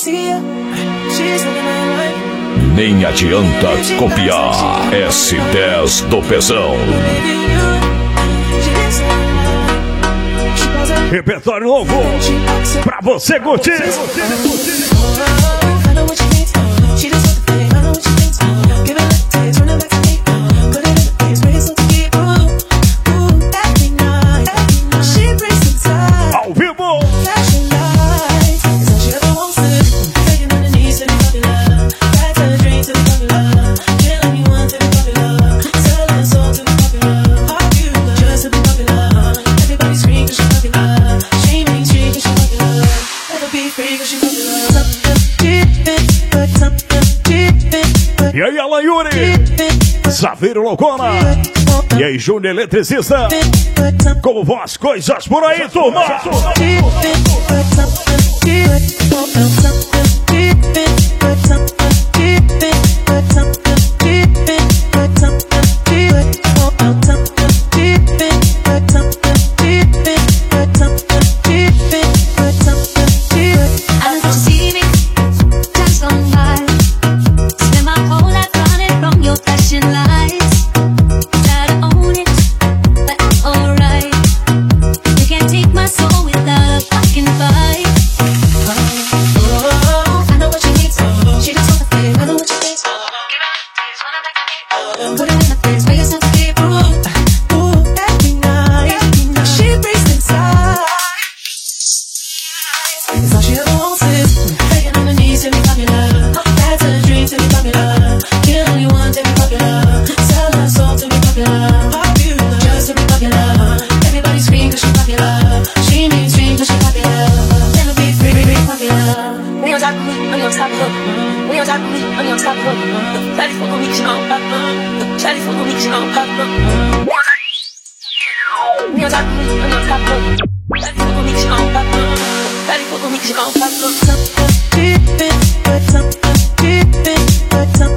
Nem adianta copiar S10 do Pezão. Repertório novo pra você curtir. Ao vivo. E aí, Alan Yuri, Zaveiro Loucona, e aí, Júnior Eletricista, como voz, coisas por aí, turma. Deep in,